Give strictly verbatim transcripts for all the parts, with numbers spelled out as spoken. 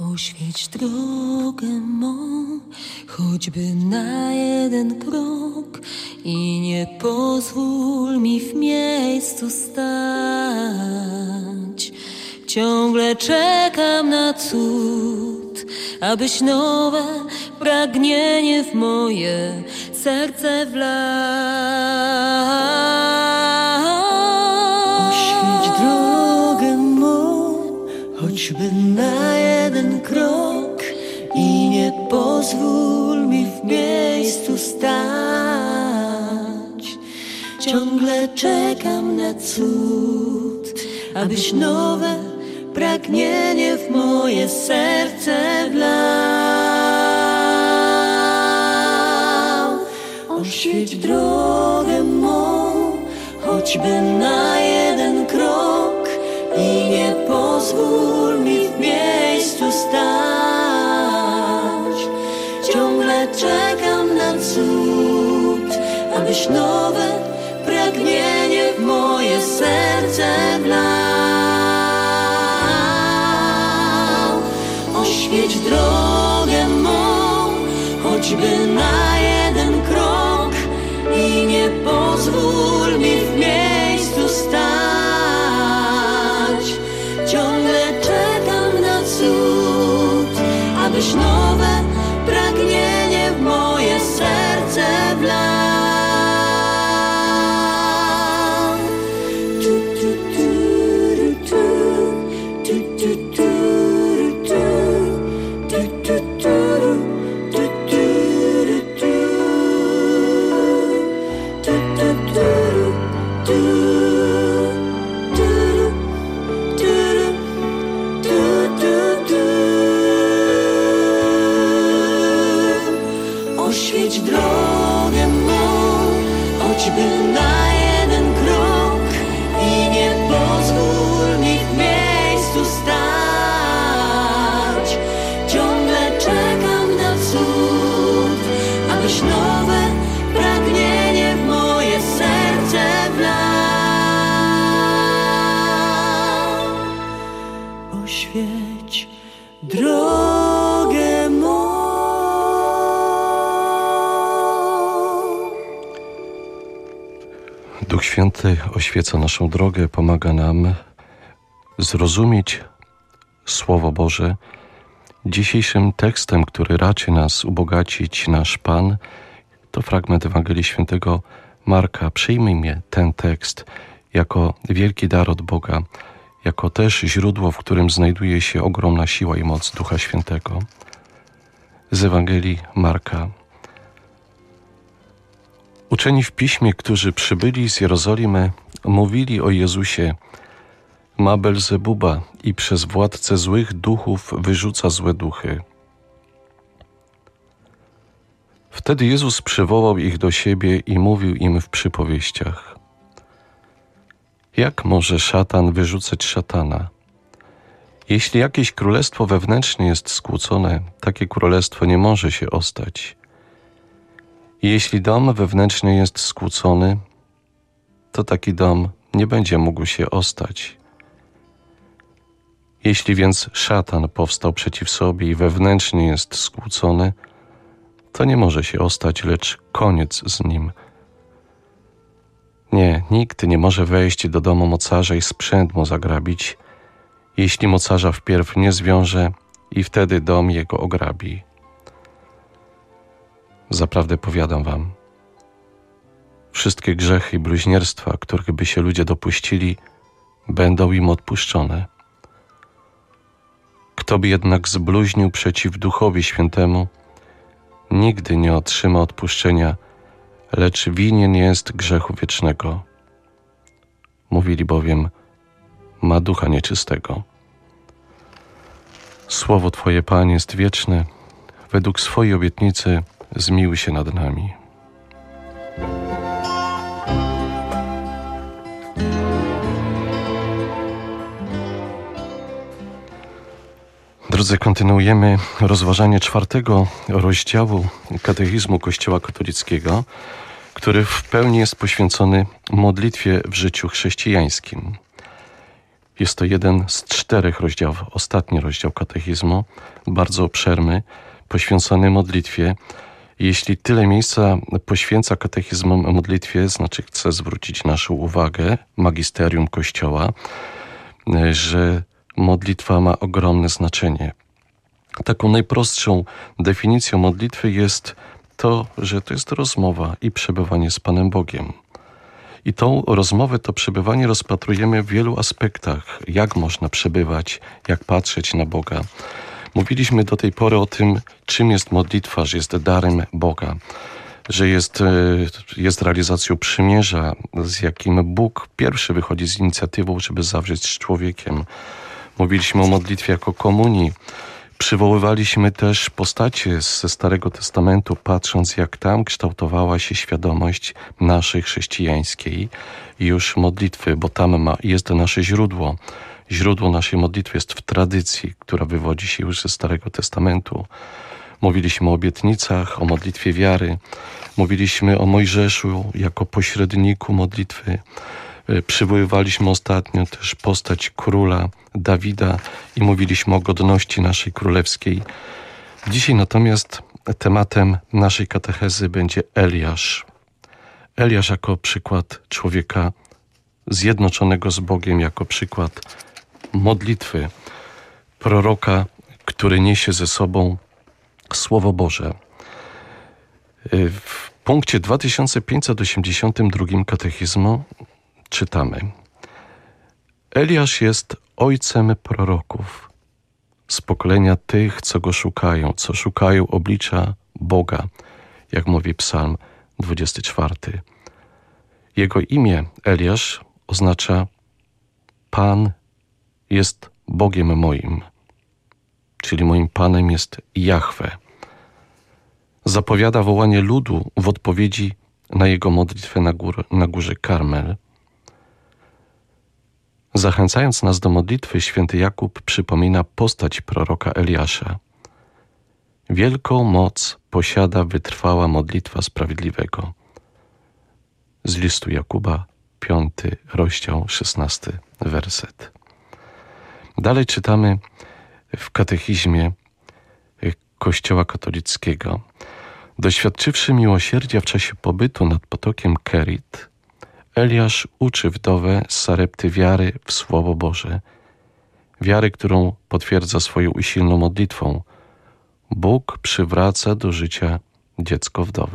Oświeć drogę mą, choćby na jeden krok i nie pozwól mi w miejscu stać. Ciągle czekam na cud, abyś nowe pragnienie w moje serce wlał. Oświeć drogę mą, choćby na jeden krok i nie pozwól mi w miejscu stać. Ciągle czekam na cud, abyś nowe pragnienie w moje serce wlał. Oświeć drogę mą, choćby na jeden krok i nie pozwól mi w miejscu stać. Ciągle czekam na cud, abyś nowe pragnienie w moje serce wlał. Oświeć drogę mą, choćby na jeden krok i nie pozwól mi w miejscu stać. Ciągle czekam na cud, abyś nowe pragnienie w moje serce wlał. Oświeć drogę mą, choćby na jeden krok i nie pozwól mi w miejscu stać. Ciągle czekam na cud, abyś nowe pragnienie w moje serce wlał. Oświeć drogę mą. Duch Święty oświeca naszą drogę, pomaga nam zrozumieć Słowo Boże. Dzisiejszym tekstem, który raczy nas ubogacić, nasz Pan, to fragment Ewangelii Świętego Marka. Przyjmijmy ten tekst jako wielki dar od Boga, jako też źródło, w którym znajduje się ogromna siła i moc Ducha Świętego. Z Ewangelii Marka. Uczeni w Piśmie, którzy przybyli z Jerozolimy, mówili o Jezusie: ma Belzebuba i przez władcę złych duchów wyrzuca złe duchy. Wtedy Jezus przywołał ich do siebie i mówił im w przypowieściach: jak może szatan wyrzucać szatana? Jeśli jakieś królestwo wewnętrzne jest skłócone, takie królestwo nie może się ostać. Jeśli dom wewnętrzny jest skłócony, to taki dom nie będzie mógł się ostać. Jeśli więc szatan powstał przeciw sobie i wewnętrznie jest skłócony, to nie może się ostać, lecz koniec z nim. Nie, nikt nie może wejść do domu mocarza i sprzęt mu zagrabić, jeśli mocarza wpierw nie zwiąże i wtedy dom jego ograbi. Zaprawdę powiadam wam, wszystkie grzechy i bluźnierstwa, których by się ludzie dopuścili, będą im odpuszczone. Kto by jednak zbluźnił przeciw Duchowi Świętemu, nigdy nie otrzyma odpuszczenia, lecz winien jest grzechu wiecznego. Mówili bowiem: ma ducha nieczystego. Słowo Twoje, Panie, jest wieczne. Według swojej obietnicy zmiłuj się nad nami. Drodzy, kontynuujemy rozważanie czwartego rozdziału Katechizmu Kościoła katolickiego, który w pełni jest poświęcony modlitwie w życiu chrześcijańskim. Jest to jeden z czterech rozdziałów, ostatni rozdział katechizmu, bardzo obszerny, poświęcony modlitwie. Jeśli tyle miejsca poświęca katechizmom modlitwie, znaczy chce zwrócić naszą uwagę, magisterium Kościoła, że modlitwa ma ogromne znaczenie. Taką najprostszą definicją modlitwy jest to, że to jest rozmowa i przebywanie z Panem Bogiem. I tą rozmowę, to przebywanie rozpatrujemy w wielu aspektach. Jak można przebywać, jak patrzeć na Boga. Mówiliśmy do tej pory o tym, czym jest modlitwa, że jest darem Boga, że jest, jest realizacją przymierza, z jakim Bóg pierwszy wychodzi z inicjatywą, żeby zawrzeć z człowiekiem. Mówiliśmy o modlitwie jako komunii. Przywoływaliśmy też postacie ze Starego Testamentu, patrząc jak tam kształtowała się świadomość naszej chrześcijańskiej już modlitwy, bo tam ma, jest nasze źródło. Źródło naszej modlitwy jest w tradycji, która wywodzi się już ze Starego Testamentu. Mówiliśmy o obietnicach, o modlitwie wiary. Mówiliśmy o Mojżeszu jako pośredniku modlitwy. Przywoływaliśmy ostatnio też postać króla Dawida i mówiliśmy o godności naszej królewskiej. Dzisiaj natomiast tematem naszej katechezy będzie Eliasz. Eliasz jako przykład człowieka zjednoczonego z Bogiem, jako przykład modlitwy, proroka, który niesie ze sobą Słowo Boże. W punkcie dwa tysiące pięćset osiemdziesiątym drugim katechizmu czytamy: Eliasz jest ojcem proroków z pokolenia tych, co go szukają, co szukają oblicza Boga, jak mówi Psalm dwudziesty czwarty. Jego imię Eliasz oznacza Pan jest Bogiem moim, czyli moim Panem jest Jahwe. Zapowiada wołanie ludu w odpowiedzi na jego modlitwę na, gór, na górze Karmel. Zachęcając nas do modlitwy, święty Jakub przypomina postać proroka Eliasza. Wielką moc posiada wytrwała modlitwa sprawiedliwego. Z listu Jakuba, piąty rozdział, szesnasty werset. Dalej czytamy w katechizmie Kościoła katolickiego. Doświadczywszy miłosierdzia w czasie pobytu nad potokiem Kerit, Eliasz uczy wdowę z Sarepty wiary w Słowo Boże. Wiary, którą potwierdza swoją usilną modlitwą. Bóg przywraca do życia dziecko wdowy.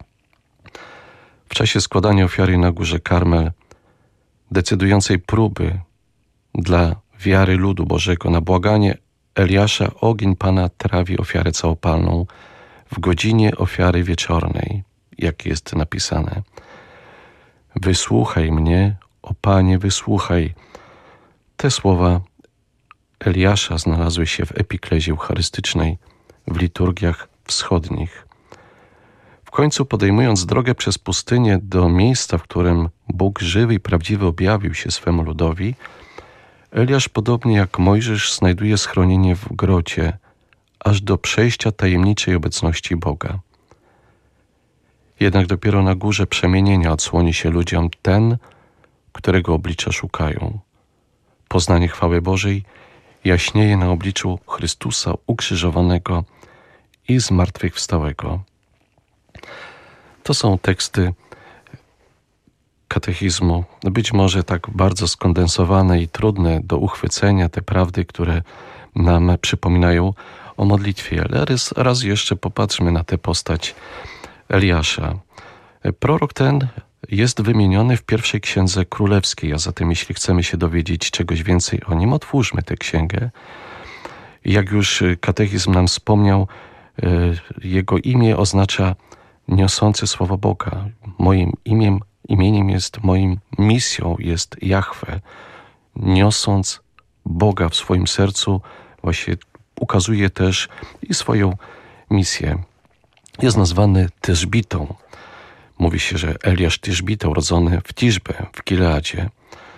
W czasie składania ofiary na górze Karmel, decydującej próby dla wiary ludu Bożego, na błaganie Eliasza ogień Pana trawi ofiarę całopalną w godzinie ofiary wieczornej, jak jest napisane. Wysłuchaj mnie, o Panie, wysłuchaj. Te słowa Eliasza znalazły się w epiklezie eucharystycznej, w liturgiach wschodnich. W końcu, podejmując drogę przez pustynię do miejsca, w którym Bóg żywy i prawdziwy objawił się swemu ludowi, Eliasz, podobnie jak Mojżesz, znajduje schronienie w grocie, aż do przejścia tajemniczej obecności Boga. Jednak dopiero na górze przemienienia odsłoni się ludziom ten, którego oblicza szukają. Poznanie chwały Bożej jaśnieje na obliczu Chrystusa ukrzyżowanego i zmartwychwstałego. To są teksty katechizmu, być może tak bardzo skondensowane i trudne do uchwycenia, te prawdy, które nam przypominają o modlitwie. Ale raz, raz jeszcze popatrzmy na tę postać Eliasza. Prorok ten jest wymieniony w pierwszej księdze królewskiej, a zatem jeśli chcemy się dowiedzieć czegoś więcej o nim, otwórzmy tę księgę. Jak już katechizm nam wspomniał, jego imię oznacza niosący słowo Boga. Moim imiem, imieniem jest, moim misją jest Jahwe. Niosąc Boga w swoim sercu, właśnie ukazuje też i swoją misję. Jest nazwany Tyszbitą. Mówi się, że Eliasz Tyszbita, urodzony w Tiszbe, w Gileadzie.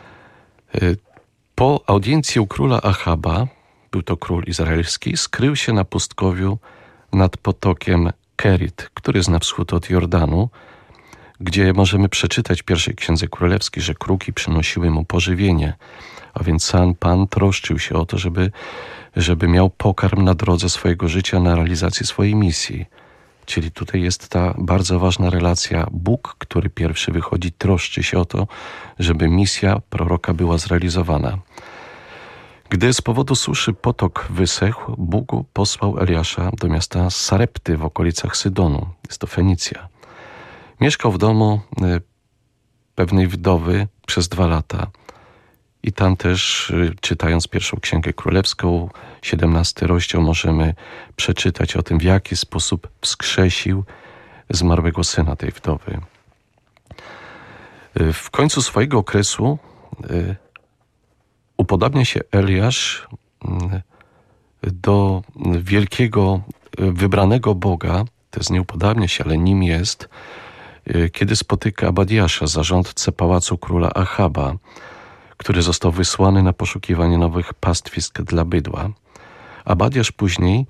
Po audiencji u króla Achaba, był to król izraelski, skrył się na pustkowiu nad potokiem Kerit, który jest na wschód od Jordanu, gdzie możemy przeczytać w pierwszej Księdze Królewskiej, że kruki przynosiły mu pożywienie, a więc sam Pan troszczył się o to, żeby, żeby miał pokarm na drodze swojego życia, na realizację swojej misji. Czyli tutaj jest ta bardzo ważna relacja. Bóg, który pierwszy wychodzi, troszczy się o to, żeby misja proroka była zrealizowana. Gdy z powodu suszy potok wysechł, Bóg posłał Eliasza do miasta Sarepty w okolicach Sydonu. Jest to Fenicja. Mieszkał w domu pewnej wdowy przez dwa lata. I tam też, czytając pierwszą Księgę Królewską, siedemnasty rozdział, możemy przeczytać o tym, w jaki sposób wskrzesił zmarłego syna tej wdowy. W końcu swojego okresu upodabnia się Eliasz do wielkiego, wybranego Boga. To jest nie upodabnia się, ale nim jest, kiedy spotyka Abadiasza, zarządcę pałacu króla Achaba, który został wysłany na poszukiwanie nowych pastwisk dla bydła. Abadiasz później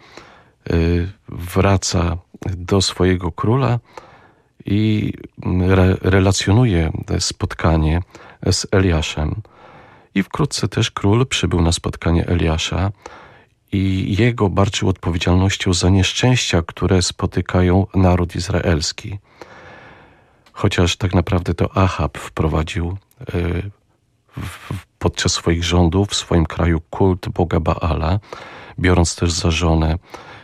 wraca do swojego króla i re- relacjonuje spotkanie z Eliaszem. I wkrótce też król przybył na spotkanie Eliasza i jego barczył odpowiedzialnością za nieszczęścia, które spotykają naród izraelski. Chociaż tak naprawdę to Achab wprowadził y, w, podczas swoich rządów w swoim kraju kult Boga Baala, biorąc też za żonę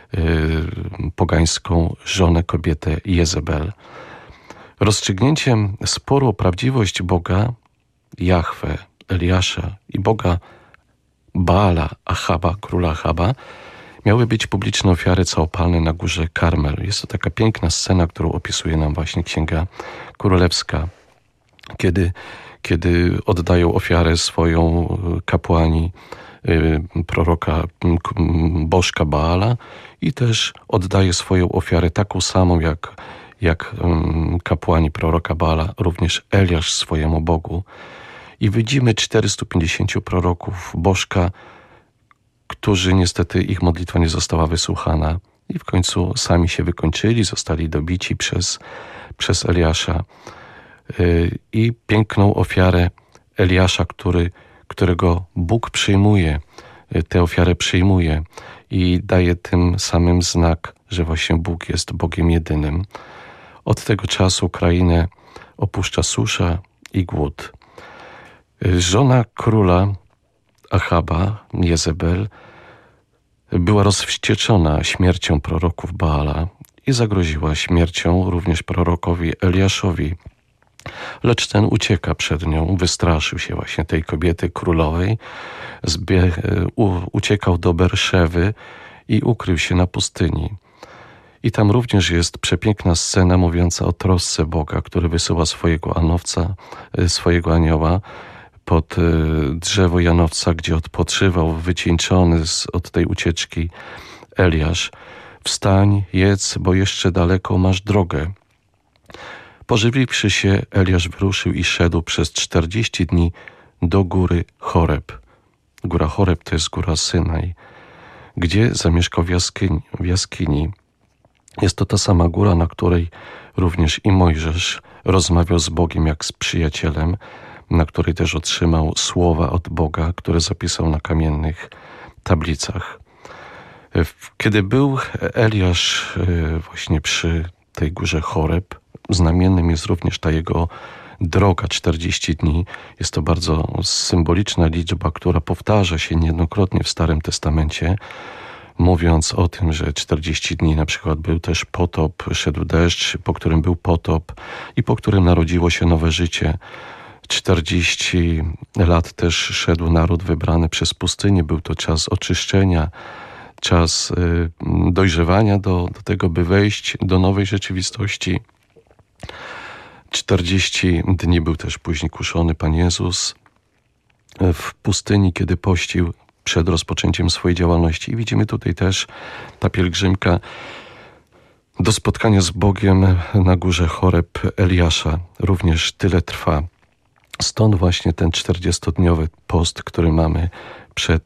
y, pogańską żonę, kobietę Jezebel. Rozstrzygnięciem sporu o prawdziwość Boga Jahwe, Eliasza i Boga Baala, Achaba, króla Achaba, miały być publiczne ofiary całopalne na górze Karmel. Jest to taka piękna scena, którą opisuje nam właśnie Księga Królewska, kiedy, kiedy oddają ofiarę swoją kapłani proroka, bożka Baala i też oddaje swoją ofiarę taką samą jak, jak kapłani proroka Baala, również Eliasz swojemu Bogu. I widzimy czterystu pięćdziesięciu proroków bożka, którzy niestety ich modlitwa nie została wysłuchana i w końcu sami się wykończyli, zostali dobici przez, przez Eliasza. I piękną ofiarę Eliasza, który, którego Bóg przyjmuje, tę ofiarę przyjmuje i daje tym samym znak, że właśnie Bóg jest Bogiem jedynym. Od tego czasu krainę opuszcza susza i głód. Żona króla Achaba, Jezebel, była rozwścieczona śmiercią proroków Baala i zagroziła śmiercią również prorokowi Eliaszowi. Lecz ten ucieka przed nią, wystraszył się właśnie tej kobiety królowej, zbie- u- uciekał do Berszewy i ukrył się na pustyni. I tam również jest przepiękna scena mówiąca o trosce Boga, który wysyła swojego anowca, swojego anioła pod drzewo janowca, gdzie odpoczywał wycieńczony z, od tej ucieczki Eliasz. Wstań, jedz, bo jeszcze daleko masz drogę. Pożywiwszy się, Eliasz wyruszył i szedł przez czterdzieści dni do góry Choreb. Góra Choreb to jest góra Synaj, gdzie zamieszkał w jaskini. W jaskini. Jest to ta sama góra, na której również i Mojżesz rozmawiał z Bogiem jak z przyjacielem, na której też otrzymał słowa od Boga, które zapisał na kamiennych tablicach. Kiedy był Eliasz właśnie przy tej górze Choreb, znamiennym jest również ta jego droga czterdzieści dni. Jest to bardzo symboliczna liczba, która powtarza się niejednokrotnie w Starym Testamencie, mówiąc o tym, że czterdzieści dni na przykład był też potop, szedł deszcz, po którym był potop i po którym narodziło się nowe życie. czterdzieści lat też szedł naród wybrany przez pustynię. Był to czas oczyszczenia, czas dojrzewania do, do tego, by wejść do nowej rzeczywistości. czterdzieści dni był też później kuszony Pan Jezus w pustyni, kiedy pościł przed rozpoczęciem swojej działalności. I widzimy tutaj też ta pielgrzymka do spotkania z Bogiem na górze Choreb Eliasza. Również tyle trwa. Stąd właśnie ten czterdziestodniowy post, który mamy przed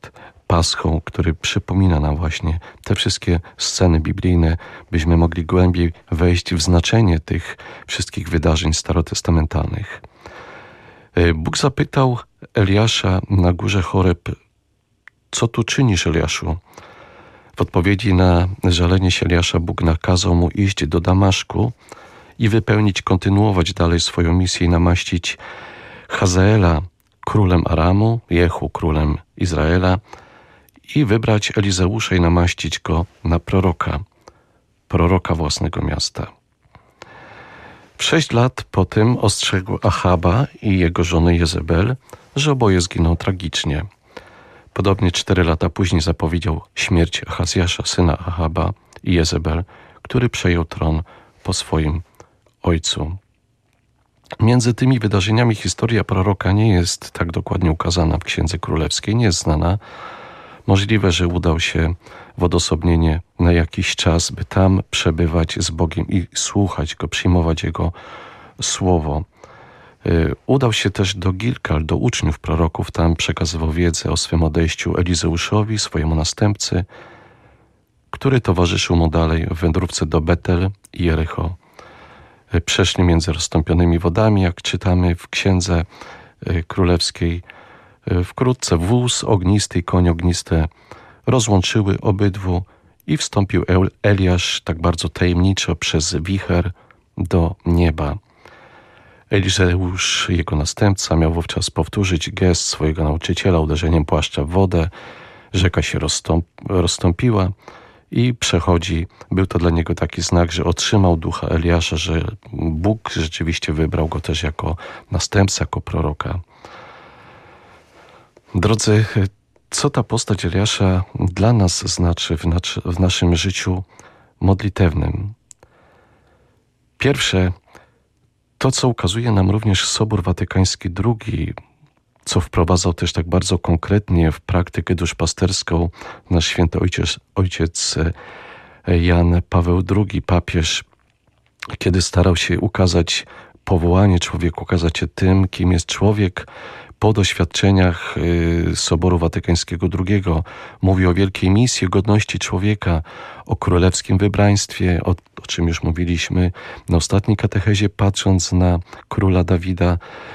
Paschą, który przypomina nam właśnie te wszystkie sceny biblijne, byśmy mogli głębiej wejść w znaczenie tych wszystkich wydarzeń starotestamentalnych. Bóg zapytał Eliasza na górze Choreb: co tu czynisz, Eliaszu? W odpowiedzi na żalenie się Eliasza Bóg nakazał mu iść do Damaszku i wypełnić, kontynuować dalej swoją misję i namaścić Hazaela królem Aramu, Jehu królem Izraela i wybrać Elizeusza i namaścić go na proroka, proroka własnego miasta. W sześć lat potem ostrzegł Achaba i jego żonę Jezebel, że oboje zginą tragicznie. Podobnie cztery lata później zapowiedział śmierć Achazjasza, syna Achaba i Jezebel, który przejął tron po swoim ojcu. Między tymi wydarzeniami historia proroka nie jest tak dokładnie ukazana w Księdze Królewskiej, nie jest znana. Możliwe, że udał się w odosobnienie na jakiś czas, by tam przebywać z Bogiem i słuchać Go, przyjmować Jego słowo. Udał się też do Gilgal, do uczniów proroków, tam przekazywał wiedzę o swym odejściu Elizeuszowi, swojemu następcy, który towarzyszył mu dalej w wędrówce do Betel i Jericho. Przeszli między rozstąpionymi wodami, jak czytamy w Księdze Królewskiej. Wkrótce wóz ognisty i koń ogniste rozłączyły obydwu i wstąpił Eliasz tak bardzo tajemniczo przez wicher do nieba. Elizeusz, jego następca, miał wówczas powtórzyć gest swojego nauczyciela uderzeniem płaszcza w wodę. Rzeka się rozstąp, rozstąpiła i przechodzi. Był to dla niego taki znak, że otrzymał ducha Eliasza, że Bóg rzeczywiście wybrał go też jako następcę, jako proroka. Drodzy, co ta postać Eliasza dla nas znaczy w, nac- w naszym życiu modlitewnym? Pierwsze, to co ukazuje nam również Sobór Watykański drugi, co wprowadzał też tak bardzo konkretnie w praktykę duszpasterską nasz święty ojciec, ojciec Jan Paweł drugi, papież, kiedy starał się ukazać powołanie człowieku, ukazać się tym, kim jest człowiek. Po doświadczeniach Soboru Watykańskiego drugiego mówi o wielkiej misji, o godności człowieka, o królewskim wybraństwie, o, o czym już mówiliśmy na ostatniej katechezie, patrząc na króla Dawida,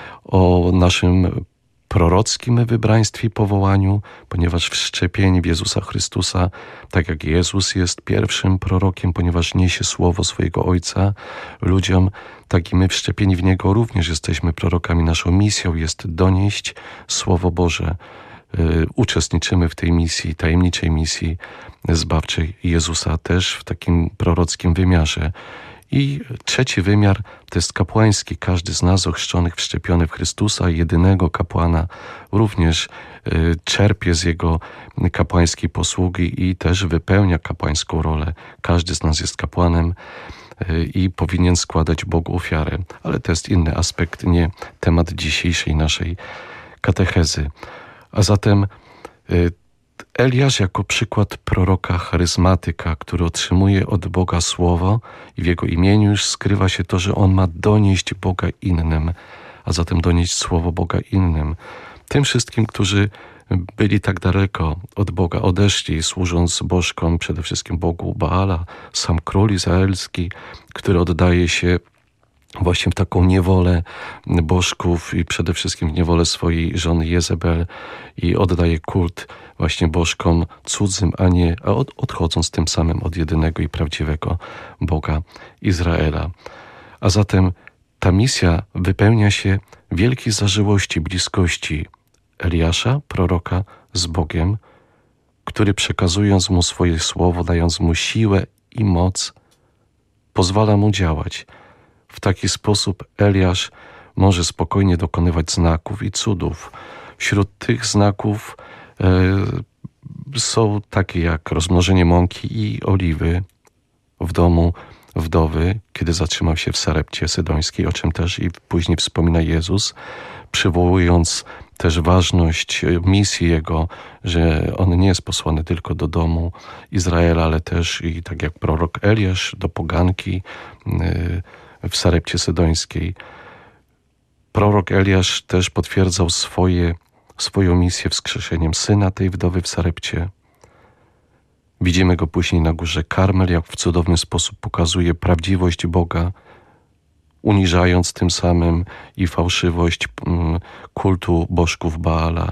o naszym prorockim wybraństwie i powołaniu, ponieważ wszczepieni w Jezusa Chrystusa, tak jak Jezus jest pierwszym prorokiem, ponieważ niesie słowo swojego Ojca ludziom, tak i my wszczepieni w Niego również jesteśmy prorokami. Naszą misją jest donieść Słowo Boże. Uczestniczymy w tej misji, tajemniczej misji zbawczej Jezusa, też w takim prorockim wymiarze. I trzeci wymiar to jest kapłański. Każdy z nas ochrzczonych, wszczepiony w Chrystusa, jedynego kapłana, również y, czerpie z Jego kapłańskiej posługi i też wypełnia kapłańską rolę. Każdy z nas jest kapłanem y, i powinien składać Bogu ofiarę. Ale to jest inny aspekt, nie temat dzisiejszej naszej katechezy. A zatem y, Eliasz jako przykład proroka charyzmatyka, który otrzymuje od Boga słowo i w jego imieniu już skrywa się to, że on ma donieść Boga innym, a zatem donieść słowo Boga innym. Tym wszystkim, którzy byli tak daleko od Boga, odeszli, służąc bożkom, przede wszystkim Bogu Baala, sam król izraelski, który oddaje się właśnie w taką niewolę bożków i przede wszystkim w niewolę swojej żony Jezebel i oddaje kult właśnie bożkom cudzym, a nie a od, odchodząc tym samym od jedynego i prawdziwego Boga Izraela. A zatem ta misja wypełnia się wielkiej zażyłości, bliskości Eliasza, proroka z Bogiem, który przekazując mu swoje słowo, dając mu siłę i moc, pozwala mu działać. W taki sposób Eliasz może spokojnie dokonywać znaków i cudów. Wśród tych znaków e, są takie jak rozmnożenie mąki i oliwy w domu wdowy, kiedy zatrzymał się w Sarepcie Sydońskiej, o czym też i później wspomina Jezus, przywołując też ważność misji Jego, że On nie jest posłany tylko do domu Izraela, ale też i tak jak prorok Eliasz do poganki w Sarepcie Sydońskiej. Prorok Eliasz też potwierdzał swoje swoją misję wskrzeszeniem syna tej wdowy w Sarepcie. Widzimy go później na górze Karmel, jak w cudowny sposób pokazuje prawdziwość Boga, uniżając tym samym i fałszywość kultu bożków Baala.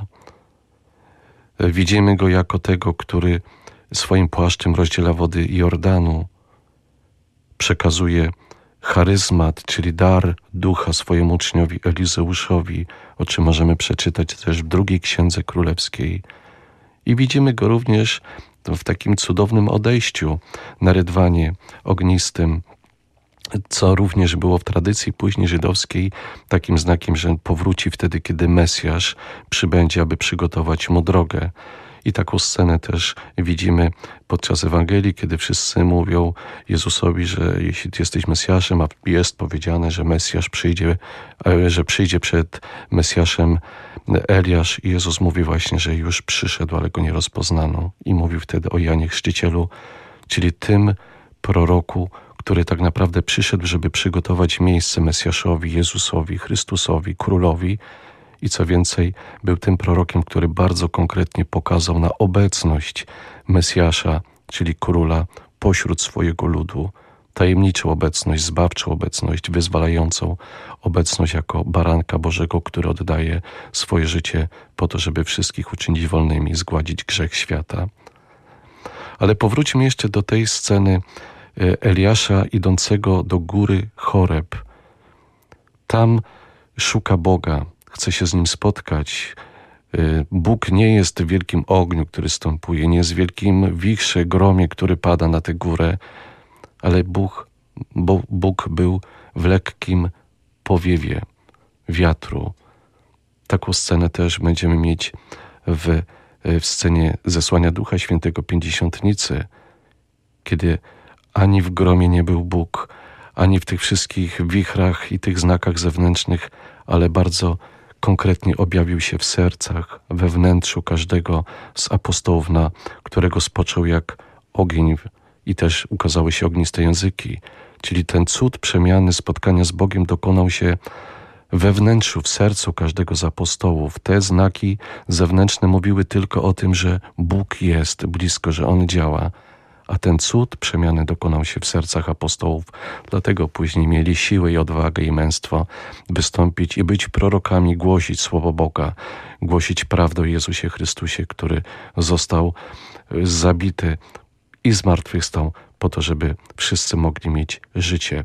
Widzimy go jako tego, który swoim płaszczem rozdziela wody Jordanu, przekazuje charyzmat, czyli dar ducha swojemu uczniowi Elizeuszowi, o czym możemy przeczytać też w drugiej Księdze Królewskiej. I widzimy go również w takim cudownym odejściu na rydwanie ognistym, co również było w tradycji później żydowskiej takim znakiem, że powróci wtedy, kiedy Mesjasz przybędzie, aby przygotować mu drogę. I taką scenę też widzimy podczas Ewangelii, kiedy wszyscy mówią Jezusowi, że jeśli Ty jesteś Mesjaszem, a jest powiedziane, że Mesjasz przyjdzie, że przyjdzie przed Mesjaszem Eliasz, i Jezus mówi właśnie, że już przyszedł, ale go nie rozpoznano. I mówił wtedy o Janie Chrzcicielu, czyli tym proroku, który tak naprawdę przyszedł, żeby przygotować miejsce Mesjaszowi, Jezusowi, Chrystusowi, Królowi. I co więcej, był tym prorokiem, który bardzo konkretnie pokazał na obecność Mesjasza, czyli Króla, pośród swojego ludu. Tajemniczą obecność, zbawczą obecność, wyzwalającą obecność jako baranka Bożego, który oddaje swoje życie po to, żeby wszystkich uczynić wolnymi, zgładzić grzech świata. Ale powróćmy jeszcze do tej sceny Eliasza idącego do góry Choreb. Tam szuka Boga, chce się z Nim spotkać. Bóg nie jest w wielkim ogniu, który stąpuje, nie jest w wielkim wichrze, gromie, który pada na tę górę, ale Bóg, bo Bóg był w lekkim powiewie wiatru. Taką scenę też będziemy mieć w, w scenie zesłania Ducha Świętego Pięćdziesiątnicy, kiedy ani w gromie nie był Bóg, ani w tych wszystkich wichrach i tych znakach zewnętrznych, ale bardzo konkretnie objawił się w sercach, we wnętrzu każdego z apostołów, na którego spoczął jak ogień, i też ukazały się ogniste języki. Czyli ten cud przemiany, spotkania z Bogiem dokonał się we wnętrzu, w sercu każdego z apostołów. Te znaki zewnętrzne mówiły tylko o tym, że Bóg jest blisko, że On działa, a ten cud przemiany dokonał się w sercach apostołów. Dlatego później mieli siłę i odwagę i męstwo wystąpić i być prorokami, głosić Słowo Boga, głosić prawdę o Jezusie Chrystusie, który został zabity i zmartwychwstał po to, żeby wszyscy mogli mieć życie.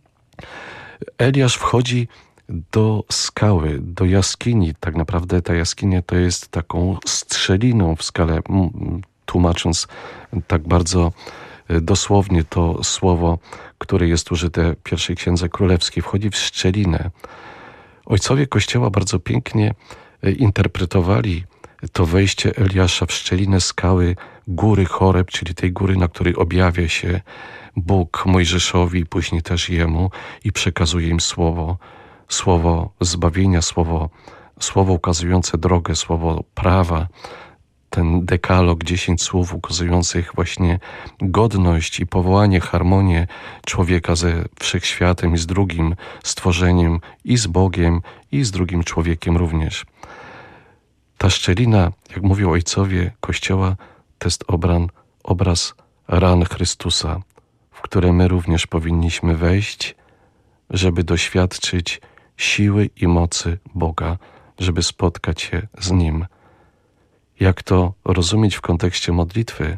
Eliasz wchodzi do skały, do jaskini. Tak naprawdę ta jaskinia to jest taką strzeliną w skale, tłumacząc tak bardzo dosłownie to słowo, które jest użyte w pierwszej Księdze Królewskiej. Wchodzi w szczelinę. Ojcowie Kościoła bardzo pięknie interpretowali to wejście Eliasza w szczelinę skały góry Choreb, czyli tej góry, na której objawia się Bóg Mojżeszowi, później też jemu, i przekazuje im słowo, słowo zbawienia, słowo, słowo ukazujące drogę, słowo prawa, ten dekalog, dziesięć słów ukazujących właśnie godność i powołanie, harmonię człowieka ze wszechświatem i z drugim stworzeniem, i z Bogiem, i z drugim człowiekiem również. Ta szczelina, jak mówią ojcowie Kościoła, to jest obran, obraz ran Chrystusa, w które my również powinniśmy wejść, żeby doświadczyć siły i mocy Boga, żeby spotkać się z Nim. Jak to rozumieć w kontekście modlitwy?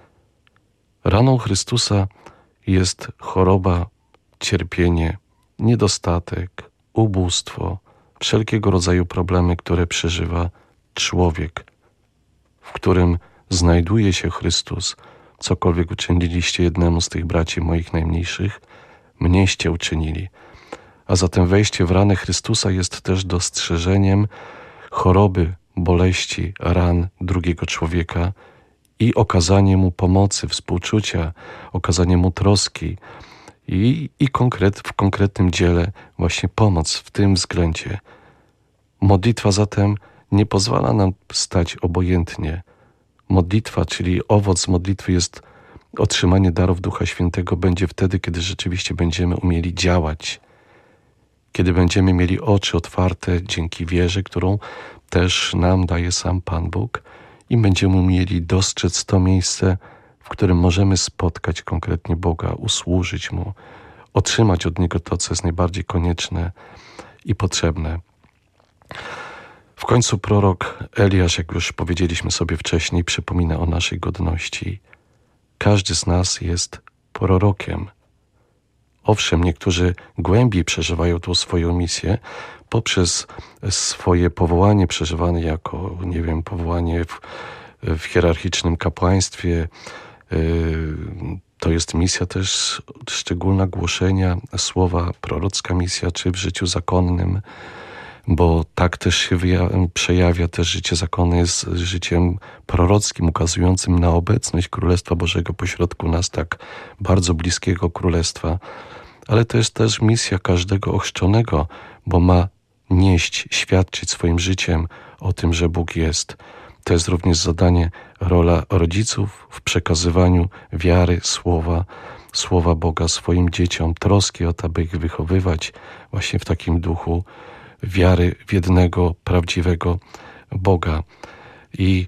Raną Chrystusa jest choroba, cierpienie, niedostatek, ubóstwo, wszelkiego rodzaju problemy, które przeżywa człowiek, w którym znajduje się Chrystus. Cokolwiek uczyniliście jednemu z tych braci moich najmniejszych, mnieście uczynili. A zatem wejście w ranę Chrystusa jest też dostrzeżeniem choroby, boleści, ran drugiego człowieka i okazanie mu pomocy, współczucia, okazanie mu troski i, i konkret, w konkretnym dziele właśnie pomoc w tym względzie. Modlitwa zatem nie pozwala nam stać obojętnie. Modlitwa, czyli owoc modlitwy, jest otrzymanie darów Ducha Świętego, będzie wtedy, kiedy rzeczywiście będziemy umieli działać. kiedy będziemy mieli oczy otwarte dzięki wierze, którą też nam daje sam Pan Bóg i będziemy mieli dostrzec to miejsce, w którym możemy spotkać konkretnie Boga, usłużyć Mu, otrzymać od Niego to, co jest najbardziej konieczne i potrzebne. W końcu prorok Eliasz, jak już powiedzieliśmy sobie wcześniej, przypomina o naszej godności. Każdy z nas jest prorokiem. Owszem, niektórzy głębiej przeżywają tą swoją misję poprzez swoje powołanie przeżywane jako, nie wiem, powołanie w, w hierarchicznym kapłaństwie. To jest misja też szczególna głoszenia słowa, prorocka misja, czy w życiu zakonnym, bo tak też się przejawia, też życie zakonne jest życiem prorockim, ukazującym na obecność Królestwa Bożego pośrodku nas, tak bardzo bliskiego Królestwa. Ale to jest też misja każdego ochrzczonego, bo ma nieść, świadczyć swoim życiem o tym, że Bóg jest. To jest również zadanie, rola rodziców w przekazywaniu wiary, słowa, słowa Boga swoim dzieciom, troski o to, aby ich wychowywać właśnie w takim duchu wiary w jednego, prawdziwego Boga. I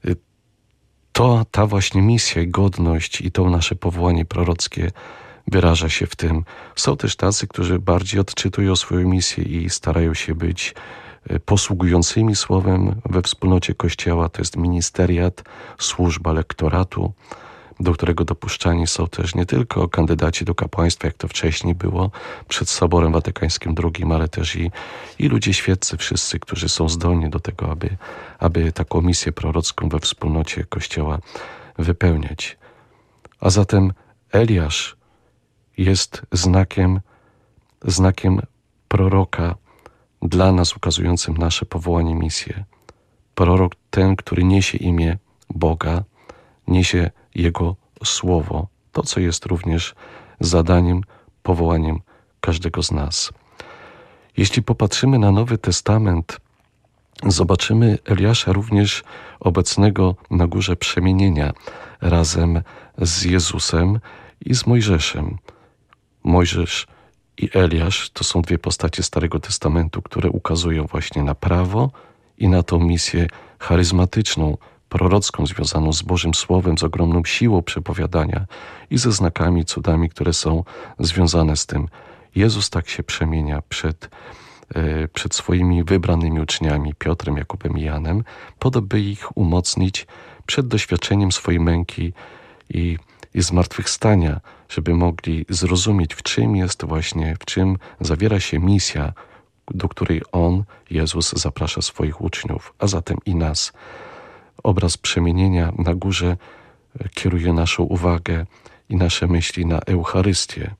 to, ta właśnie misja i godność i to nasze powołanie prorockie wyraża się w tym. Są też tacy, którzy bardziej odczytują swoją misję i starają się być posługującymi słowem we wspólnocie Kościoła. To jest ministeriat, służba lektoratu, do którego dopuszczani są też nie tylko kandydaci do kapłaństwa, jak to wcześniej było przed Soborem Watykańskim drugim, ale też i, i ludzie świeccy, wszyscy, którzy są zdolni do tego, aby, aby taką misję prorocką we wspólnocie Kościoła wypełniać. A zatem Eliasz jest znakiem, znakiem proroka dla nas, ukazującym nasze powołanie, misję. Prorok ten, który niesie imię Boga, niesie Jego słowo, to co jest również zadaniem, powołaniem każdego z nas. Jeśli popatrzymy na Nowy Testament, zobaczymy Eliasza również obecnego na Górze Przemienienia razem z Jezusem i z Mojżeszem. Mojżesz i Eliasz to są dwie postacie Starego Testamentu, które ukazują właśnie na prawo i na tą misję charyzmatyczną, prorocką, związaną z Bożym Słowem, z ogromną siłą przepowiadania i ze znakami, cudami, które są związane z tym. Jezus tak się przemienia przed, e, przed swoimi wybranymi uczniami, Piotrem, Jakubem i Janem, po to, by ich umocnić przed doświadczeniem swojej męki i, i zmartwychwstania, żeby mogli zrozumieć, w czym jest właśnie, w czym zawiera się misja, do której On, Jezus, zaprasza swoich uczniów, a zatem i nas. Obraz przemienienia na górze kieruje naszą uwagę i nasze myśli na Eucharystię.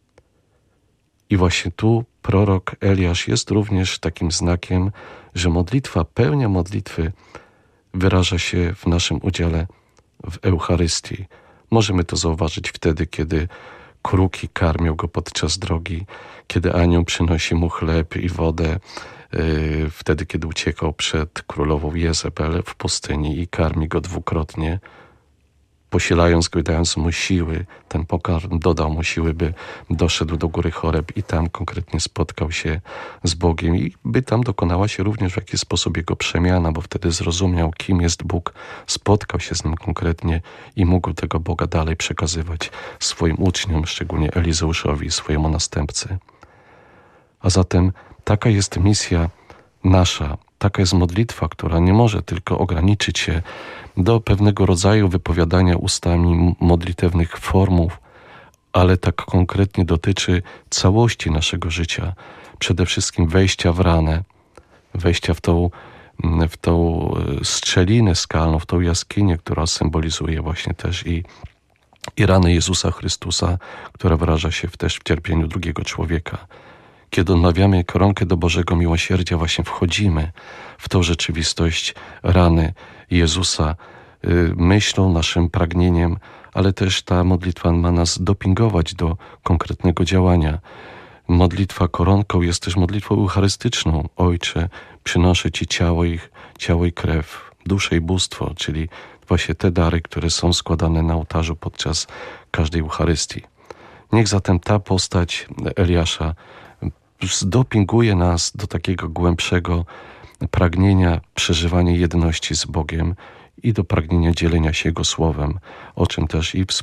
I właśnie tu prorok Eliasz jest również takim znakiem, że modlitwa, pełnia modlitwy wyraża się w naszym udziale w Eucharystii. Możemy to zauważyć wtedy, kiedy kruki karmią go podczas drogi, kiedy anioł przynosi mu chleb i wodę, yy, wtedy, kiedy uciekał przed królową Jezebel w pustyni i karmi go dwukrotnie, posilając go i dając mu siły. Ten pokarm dodał mu siły, by doszedł do góry Choreb i tam konkretnie spotkał się z Bogiem i by tam dokonała się również w jakiś sposób jego przemiana, bo wtedy zrozumiał, kim jest Bóg, spotkał się z nim konkretnie i mógł tego Boga dalej przekazywać swoim uczniom, szczególnie Elizeuszowi, swojemu następcy. A zatem taka jest misja nasza, taka jest modlitwa, która nie może tylko ograniczyć się do pewnego rodzaju wypowiadania ustami modlitewnych formów, ale tak konkretnie dotyczy całości naszego życia. Przede wszystkim wejścia w ranę, wejścia w tą, w tą strzelinę skalną, w tą jaskinię, która symbolizuje właśnie też i, i ranę Jezusa Chrystusa, która wyraża się też w cierpieniu drugiego człowieka. Kiedy odmawiamy koronkę do Bożego miłosierdzia, właśnie wchodzimy w tą rzeczywistość rany Jezusa, myślą, naszym pragnieniem, ale też ta modlitwa ma nas dopingować do konkretnego działania. Modlitwa koronką jest też modlitwą eucharystyczną. Ojcze, przynoszę Ci ciało i, ciało i krew, duszę i bóstwo, czyli właśnie te dary, które są składane na ołtarzu podczas każdej Eucharystii. Niech zatem ta postać Eliasza zdopinguje nas do takiego głębszego pragnienia przeżywania jedności z Bogiem i do pragnienia dzielenia się Jego Słowem, o czym też i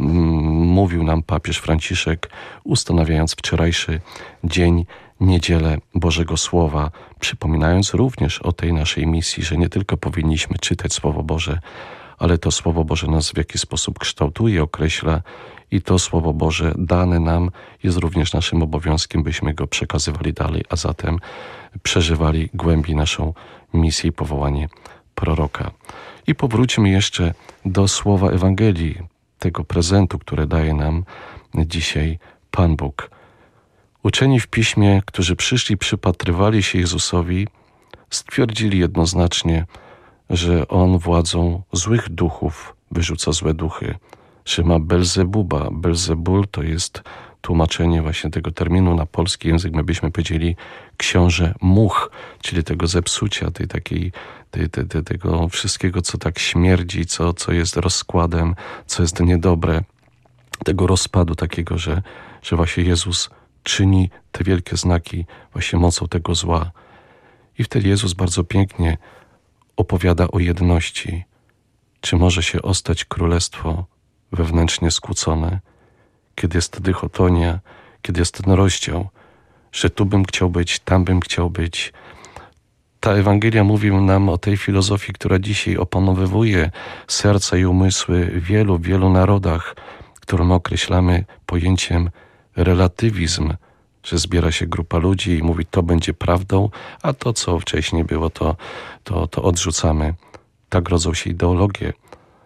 mówił nam papież Franciszek, ustanawiając wczorajszy dzień, Niedzielę Bożego Słowa, przypominając również o tej naszej misji, że nie tylko powinniśmy czytać Słowo Boże, ale to Słowo Boże nas w jakiś sposób kształtuje, określa i to Słowo Boże dane nam jest również naszym obowiązkiem, byśmy go przekazywali dalej, a zatem przeżywali głębiej naszą misję i powołanie proroka. I powróćmy jeszcze do słowa Ewangelii, tego prezentu, które daje nam dzisiaj Pan Bóg. Uczeni w Piśmie, którzy przyszli, przypatrywali się Jezusowi, stwierdzili jednoznacznie, że On władzą złych duchów wyrzuca złe duchy, że ma Belzebuba. Belzebul to jest tłumaczenie właśnie tego terminu na polski język, my byśmy powiedzieli książę much, czyli tego zepsucia, tej takiej, tej, tej, tej, tego wszystkiego, co tak śmierdzi, co, co jest rozkładem, co jest niedobre, tego rozpadu takiego, że, że właśnie Jezus czyni te wielkie znaki właśnie mocą tego zła. I wtedy Jezus bardzo pięknie opowiada o jedności. Czy może się ostać królestwo wewnętrznie skłócone, kiedy jest ta dychotonia, kiedy jest ten rozdział, że tu bym chciał być, tam bym chciał być. Ta Ewangelia mówi nam o tej filozofii, która dzisiaj opanowywuje serca i umysły wielu, wielu narodach, którą określamy pojęciem relatywizm, że zbiera się grupa ludzi i mówi, to będzie prawdą, a to, co wcześniej było, to, to, to odrzucamy. Tak rodzą się ideologie,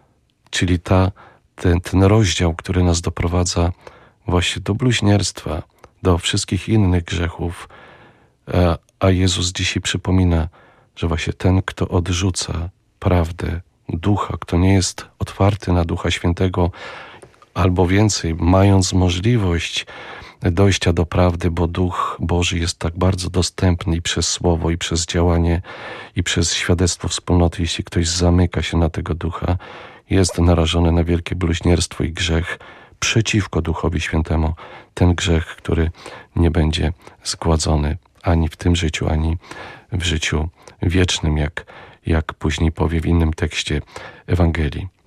czyli ta, ten, ten rozdział, który nas doprowadza właśnie do bluźnierstwa, do wszystkich innych grzechów, a, a Jezus dzisiaj przypomina, że właśnie ten, kto odrzuca prawdę, ducha, kto nie jest otwarty na Ducha Świętego, albo więcej, mając możliwość dojścia do prawdy, bo Duch Boży jest tak bardzo dostępny i przez Słowo, i przez działanie, i przez świadectwo wspólnoty. Jeśli ktoś zamyka się na tego Ducha, jest narażony na wielkie bluźnierstwo i grzech przeciwko Duchowi Świętemu. Ten grzech, który nie będzie zgładzony ani w tym życiu, ani w życiu wiecznym, jak, jak później powie w innym tekście Ewangelii.